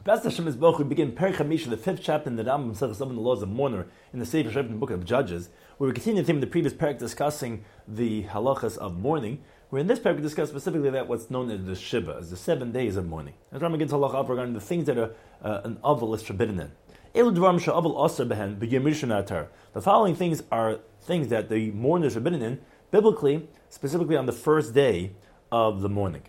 Best Hashem is Baruch, we begin Perek Hamisha, the 5th chapter in the Rambam Maseches Avos, the laws of mourner, in the Sefer Shoftim, the book of Judges, where we continue the theme in the previous Perek discussing the halachas of mourning, where in this Perek we discuss specifically that what's known as the Shiva, as the 7 days of mourning. As Rambam gets halacha up regarding the things that are an aval is forbidden in. The following things are things that the mourner is forbidden in, biblically, specifically on the first day of the mourning.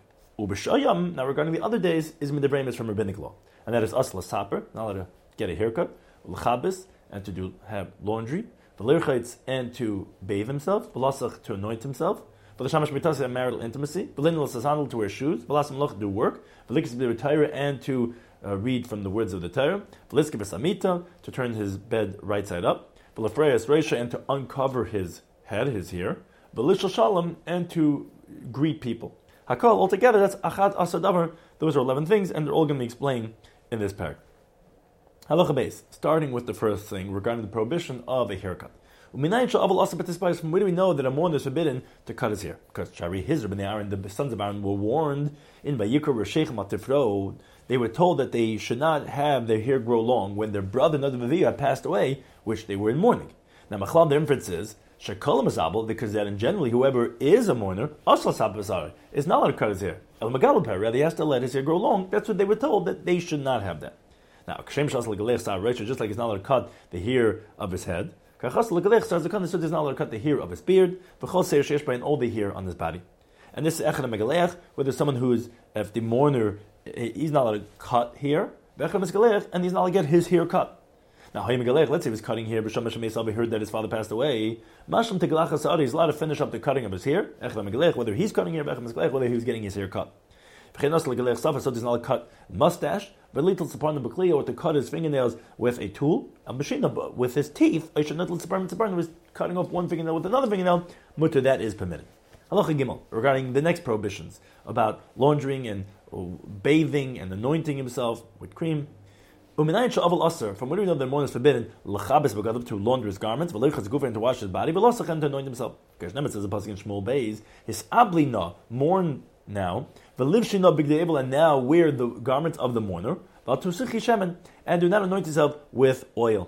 Now regarding the other days, is midabrayim is from rabbinic law. And that is asla saper, not allowed to get a haircut, l'chabis, and to have laundry, v'lirchaitz, and to bathe himself, v'lasach, to anoint himself, v'lashamash mitasa, and marital intimacy, v'linil sasandal, to wear shoes, v'lasam loch, do work, v'likis b'dir Torah, and to read from the words of the Torah, v'liski b'samita, to turn his bed right side up, v'lafreyas reisha, and to uncover his head, his hair, v'lishal shalom, and to greet people. Hakol, altogether, that's achad asar davar. Those are 11 things, and they're all going to be explained in this parak. Halacha base, starting with the first thing regarding the prohibition of a haircut. From where do we know that a mourner is forbidden to cut his hair? Because Shari Hizr ben Aaron, the sons of Aaron, were warned in Vayikra Reshechem Atifro. They were told that they should not have their hair grow long when their brother Nadav Avihu had passed away, which they were in mourning. Now, Machlam, the inference is Shekalam Azabal, because that in generally whoever is a mourner, Asal Sabazar, is not allowed to cut his hair. El Magalal rather, he has to let his hair grow long. That's what they were told, that they should not have that. Now, just like he's not allowed to cut the hair of his head, he's not allowed to cut the hair of his beard, and all the hair on his body. And this is Echad Megalech, where there's someone who's, if the mourner, he's not allowed to cut hair, and he's not allowed to get his hair cut. Now, let's say he was cutting hair, he heard that his father passed away. He's allowed to finish up the cutting of his hair, whether he's cutting hair, whether he was getting his hair cut. So he's not allowed to cut mustache, or to cut his fingernails with a tool, with his teeth, was cutting off one fingernail with another fingernail, mutter, that is permitted. Halacha Gimel, regarding the next prohibitions, about laundering and bathing and anointing himself with cream. From where do we know that mourner is forbidden? To launder his garments, and to wash his body, and to anoint himself. Because Nemet says a pasuk in Shmuel Beis, his ablina, mourn now, and now wear the garments of the mourner, and do not anoint yourself with oil.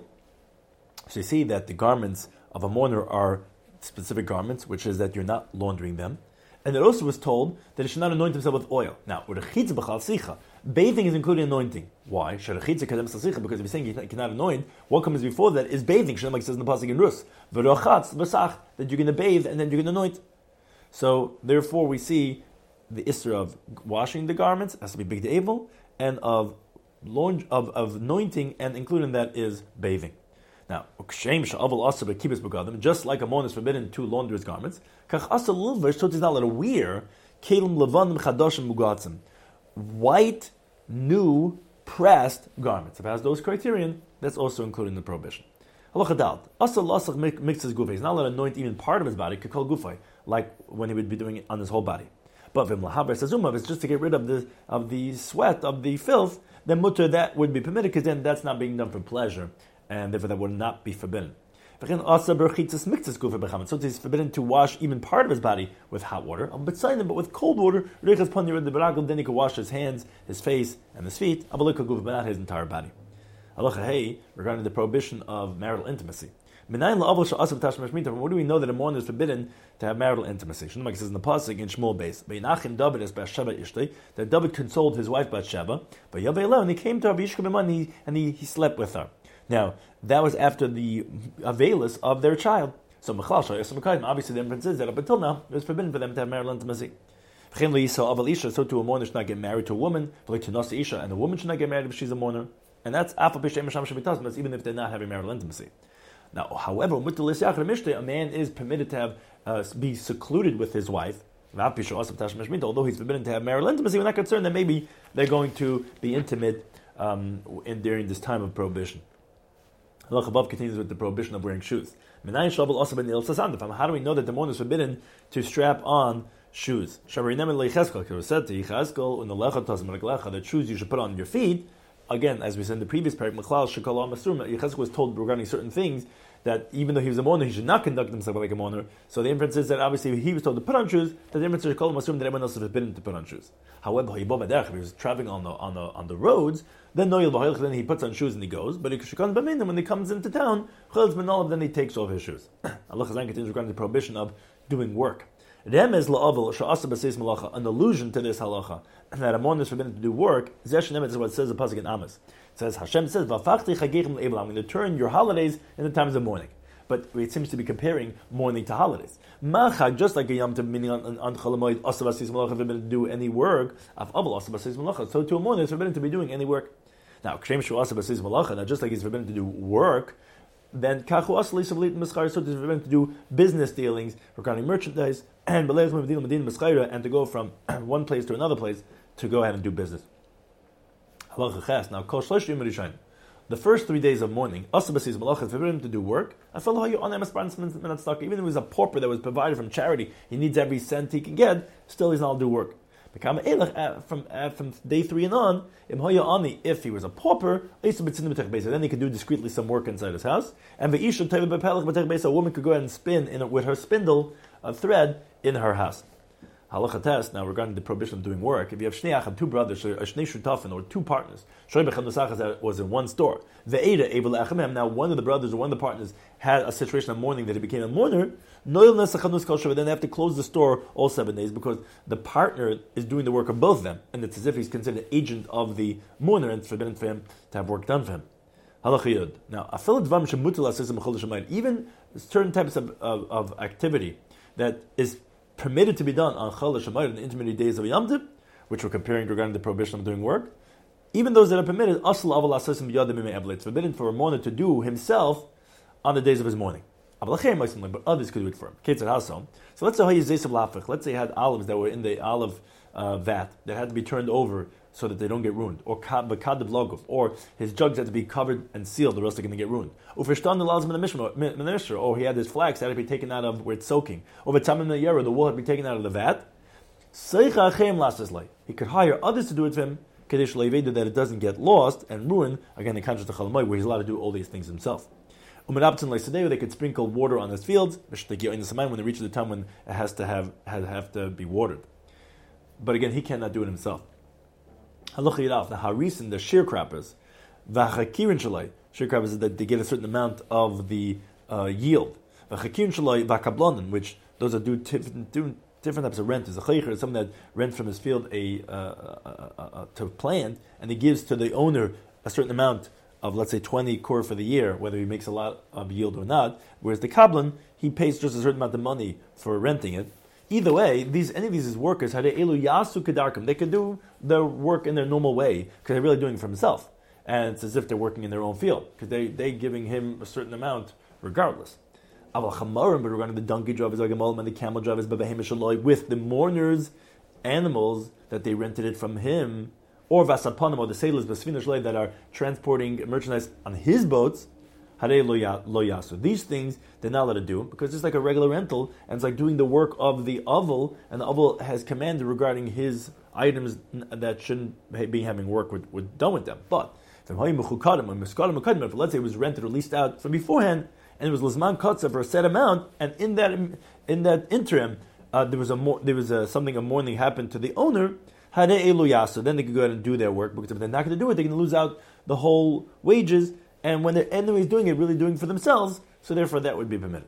So you see that the garments of a mourner are specific garments, which is that you're not laundering them. And it also was told that he should not anoint himself with oil. Now, bathing is included in anointing. Why? Because if you're saying you cannot anoint, what comes before that is bathing. Like it says in the pasuk in Rus, that you're going to bathe and then you're going to anoint. So, therefore, we see the issur of washing the garments has to be big de'evel, and of anointing, and including that is bathing. Now, just like a mourner is forbidden to launder his garments, so he's not allowed to wear white, new, pressed garments. If it has those criterion, that's also included in the prohibition. Halacha Dal. Mixes gufay. He's not allowed to anoint even part of his body, kakol gufay, like when he would be doing it on his whole body. But if it's just to get rid of the sweat, of the filth, then mutter, that would be permitted, because then that's not being done for pleasure, and therefore that would not be forbidden. So he's forbidden to wash even part of his body with hot water, but with cold water, then he can wash his hands, his face, and his feet, but not his entire body. Regarding the prohibition of marital intimacy. From what do we know that a mourner is forbidden to have marital intimacy? Like it says in the pasuk in Shmuel Beis, that David consoled his wife Bathsheba, and he came to her and he slept with her. Now, that was after the availus of their child. So, obviously the inference is that up until now, it was forbidden for them to have marital intimacy. So too a mourner should not get married to a woman, and a woman should not get married if she's a mourner. And that's even if they're not having marital intimacy. Now, however, a man is permitted to have be secluded with his wife, although he's forbidden to have marital intimacy. We're not concerned that maybe they're going to be intimate during this time of prohibition. Allah above continues with the prohibition of wearing shoes. How do we know that the mourner is forbidden to strap on shoes? It was said to Yechezkel, that shoes you should put on your feet, again, as we said in the previous parak, Mechlal Shekala Masur, Yechezkel was told regarding certain things that even though he was a mourner, he should not conduct himself like a mourner. So the inference is that obviously he was told to put on shoes, that the inference is Shekala Masur that everyone else is forbidden to put on shoes. However, if he was traveling on the roads, then then he puts on shoes and he goes. But when he comes into town, then he takes off his shoes. Allah continues regarding the prohibition of doing work. An allusion to this halacha, that a mourner is forbidden to do work, is what it says in Pasuk in Amos. It says, Hashem says, I'm going to turn your holidays into times of mourning. But it seems to be comparing mourning to holidays. Machag, just like a Yom Tov, meaning on Cholamoid, Asav Asis Malacha, forbidden to do any work, so to a mourner it's forbidden to be doing any work. Now, just like he's forbidden to do work, then so it is forbidden to do business dealings regarding merchandise, and to go from one place to another place to go ahead and do business. Now, the first 3 days of mourning, it's forbidden to do work. Even if it was a pauper that was provided from charity, he needs every cent he can get, still he's not allowed to do work. From day 3 and on, if he was a pauper, then he could do discreetly some work inside his house. And a woman could go ahead and spin with her spindle a thread in her house. Halacha test, now regarding the prohibition of doing work, if you have shnei two brothers, or two partners, that was in one store, now one of the brothers or one of the partners had a situation of mourning that he became a mourner, then they have to close the store all 7 days because the partner is doing the work of both of them, and it's as if he's considered an agent of the mourner, and it's forbidden for him to have work done for him. Now, even certain types of activity that is permitted to be done on Chol HaShamayim in the intermediate days of Yom Tov, which we're comparing regarding the prohibition of doing work, even those that are permitted, it's forbidden for a mourner to do himself on the days of his mourning. But others could do it for him. So let's say he had olives that were in the olive vat that had to be turned over so that they don't get ruined, or his jugs had to be covered and sealed, or else they're going to get ruined. Or he had his flax that had to be taken out of where it's soaking, or the wool had to be taken out of the vat. He could hire others to do it for him, that it doesn't get lost and ruined. Again, the contrast to Chalamoy, where he's allowed to do all these things himself. They could sprinkle water on his fields when they reach the time when it has to be watered. But again, he cannot do it himself. The harisin, the sharecroppers, sharecroppers is that they get a certain amount of the yield. Which those are do different types of rent. There's a chaycher, someone that rents from his field to plant, and he gives to the owner a certain amount of, let's say, 20 kor for the year, whether he makes a lot of yield or not. Whereas the kablan, he pays just a certain amount of money for renting it. Either way, any of these workers, they could do their work in their normal way because they're really doing it for himself, and it's as if they're working in their own field because they're giving him a certain amount regardless. But regarding the donkey drivers, and the camel drivers, with the mourners' animals that they rented it from him, or vasapanim, or the sailors that are transporting merchandise on his boats. These things they're not allowed to do because it's like a regular rental, and it's like doing the work of the avel, and the avel has commanded regarding his items that shouldn't be having work done with them. But if let's say it was rented or leased out from beforehand, and it was lizman kotza for a set amount, and in that interim there was something of mourning happened to the owner, then they could go ahead and do their work, because if they're not going to do it, they're going to lose out the whole wages. And when they're anyways doing it, really doing it for themselves, so therefore that would be permitted.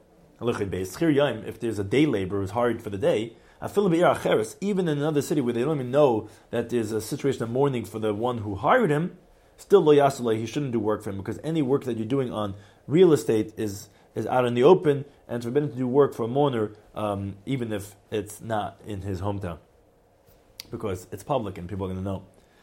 If there's a day laborer who's hired for the day, even in another city where they don't even know that there's a situation of mourning for the one who hired him, still lo yasulay, he shouldn't do work for him, because any work that you're doing on real estate is out in the open, and it's forbidden to do work for a mourner, even if it's not in his hometown, because it's public and people are going to know.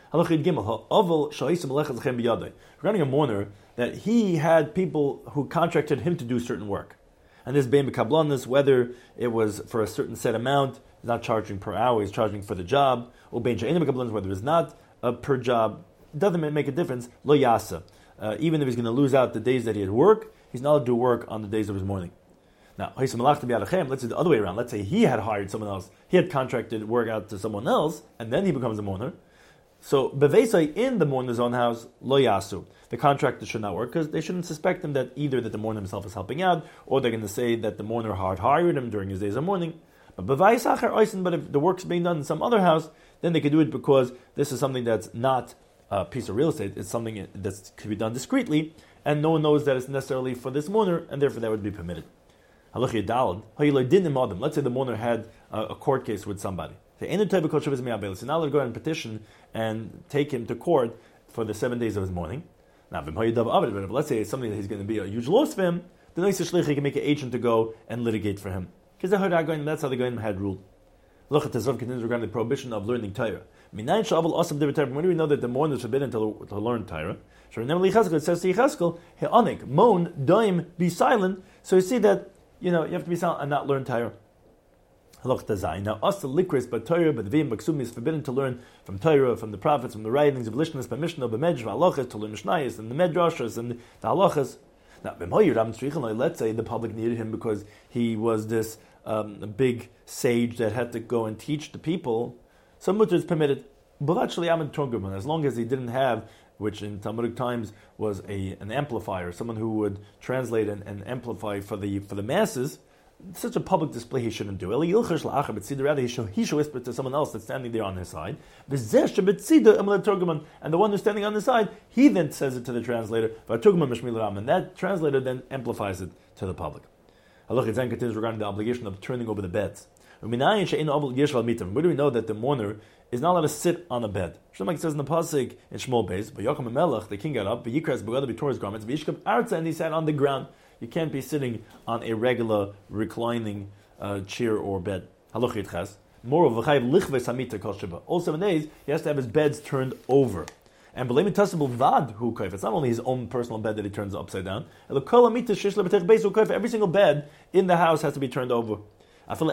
Regarding a mourner, that he had people who contracted him to do certain work. And this bein b'kablanis, whether it was for a certain set amount, he's not charging per hour, he's charging for the job, or bein she'ein b'kablanis, whether it's not per job, it doesn't make a difference, lo yasa. Even if he's going to lose out the days that he had work, he's not allowed to do work on the days of his mourning. Now, let's say the other way around. Let's say he had hired someone else, he had contracted work out to someone else, and then he becomes a mourner. So, bevesai in the mourner's own house, lo yasu. The contractor should not work because they shouldn't suspect him that either that the mourner himself is helping out, or they're going to say that the mourner hard hired him during his days of mourning. But if the work's being done in some other house, then they could do it because this is something that's not a piece of real estate. It's something that could be done discreetly, and no one knows that it's necessarily for this mourner, and therefore that would be permitted. Let's say the mourner had a court case with somebody. So now let's go ahead and petition and take him to court for the 7 days of his mourning. Now, but let's say it's something that he's going to be a huge loss for him, the Noisei Shlichi can make an agent to go and litigate for him. Because that's how the Goyim had ruled. Loch Tezov continues regarding the prohibition of learning Torah. When do we know that the mourner is forbidden to learn Torah? It says to Yecheskel, He'anik, moan, doim, be silent. So you see that, you have to be silent and not learn Torah. Now, us the likris, but Torah, but Vim, Baksumi is forbidden to learn from Torah, from the prophets, from the writings of Lishnas, by Mishnah, by Medrash, Halachas, to learn Mishnayos, and the Medrashas, and the Halachas. Now, let's say the public needed him because he was this big sage that had to go and teach the people. So mutter is permitted. But actually, as long as he didn't have, which in Talmudic times was an amplifier, someone who would translate and amplify for the masses. Such a public display he shouldn't do. Rather, he should whisper to someone else that's standing there on his side. And the one who's standing on the side, he then says it to the translator. And that translator then amplifies it to the public. Allah continues regarding the obligation of turning over the beds. Where do we know that the mourner is not allowed to sit on a bed? Shlomo says in the pasuk in Shmuel Beis, "Vayakam Melech, the king got up, he tore his garments, and he sat on the ground." You can't be sitting on a regular reclining chair or bed. Moreover, all 7 days he has to have his beds turned over. And it's not only his own personal bed that he turns upside down. Every single bed in the house has to be turned over. Even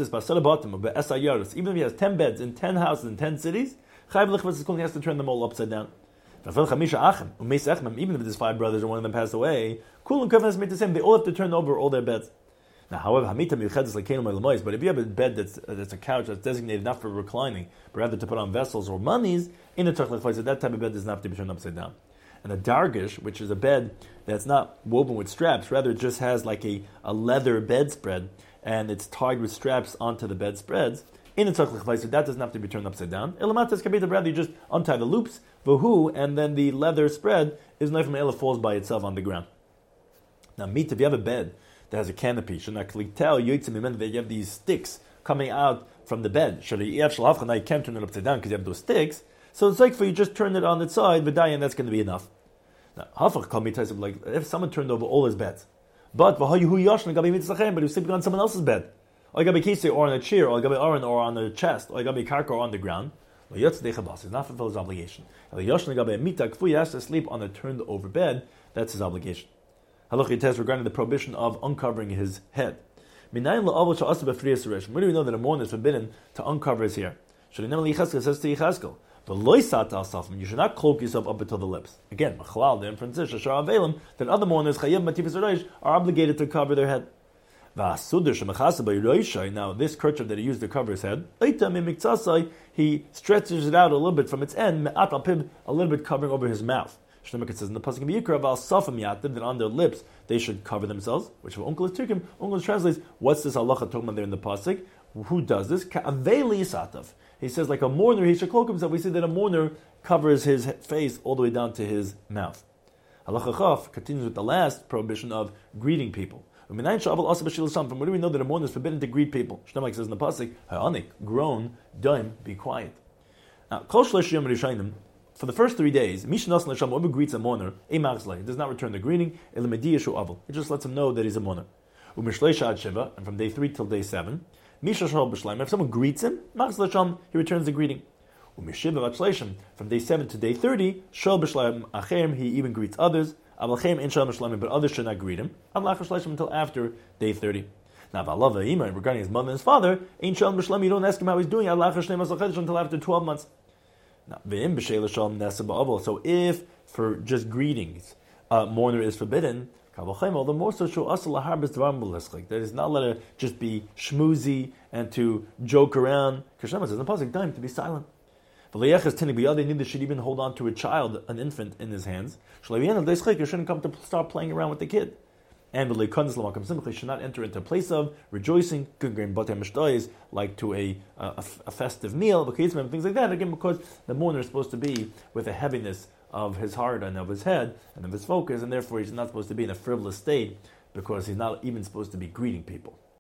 if he has 10 beds in 10 houses in 10 cities, he has to turn them all upside down. Even if there's 5 brothers and one of them passed away, they all have to turn over all their beds. Now, however, but if you have a bed that's a couch that's designated not for reclining, but rather to put on vessels or monies, in the that type of bed does not have to be turned upside down. And a dargish, which is a bed that's not woven with straps, rather it just has like a leather bedspread, and it's tied with straps onto the bedspreads, in the tzach that doesn't have to be turned upside down. Elamatas kabita, rather you just untie the loops, vahu, and then the leather spread is not from ela falls by itself on the ground. Now, if you have a bed that has a canopy, should not tell you that you have these sticks coming out from the bed. Now you can't turn it upside down because you have those sticks. So it's like for you just turn it on its side, and that's going to be enough. Now, like if someone turned over all his beds, but he was sleeping on someone else's bed, or on a chair, or on a chest, or on the ground. He's not fulfill his obligation. He has to sleep on a turned over bed. That's his obligation. Halacha test regarding the prohibition of uncovering his head. When do we know that a mourner is forbidden to uncover his hair? Says to Yecheskel, you should not cloak yourself up until the lips. Again, the inference is that other mourners are obligated to cover their head. Now, this kerchief that he used to cover his head, he stretches it out a little bit from its end, a little bit covering over his mouth. Shlomo says in the pasuk in Yikra about Safam Yatim that on their lips they should cover themselves. Which for Uncle Turkim, Uncle translates, what's this halacha talking about there in the pasuk? Who does this? Ka'aveli Yisatav. He says like a mourner, he should cloak himself. We see that a mourner covers his face all the way down to his mouth. Halacha Chaf continues with the last prohibition of greeting people. From where do we know that a mourner is forbidden to greet people? Shlomo says in the pasuk, Ha'anik, groan, daim, be quiet. Now, Kol Shlosh Yom Rishayim. For the first 3 days, whoever greets a mourner, he does not return the greeting. It just lets him know that he's a mourner. And from day 3 till day 7, if someone greets him, he returns the greeting. From day 7 to day 30, he even greets others, but others should not greet him until after day 30. Now, regarding his mother and his father, you don't ask him how he's doing until after 12 months. Now, so if for just greetings, mourner is forbidden, all the more so that is not allowed to just be schmoozy and to joke around. Krishna says in the pasuk, time to be silent. Neither should even hold on to a child, an infant, in his hands. You shouldn't come to start playing around with the kid. And should not enter into a place of rejoicing, like to a festive meal, things like that. Again, because the mourner is supposed to be with a heaviness of his heart and of his head and of his focus, and therefore he's not supposed to be in a frivolous state because he's not even supposed to be greeting people.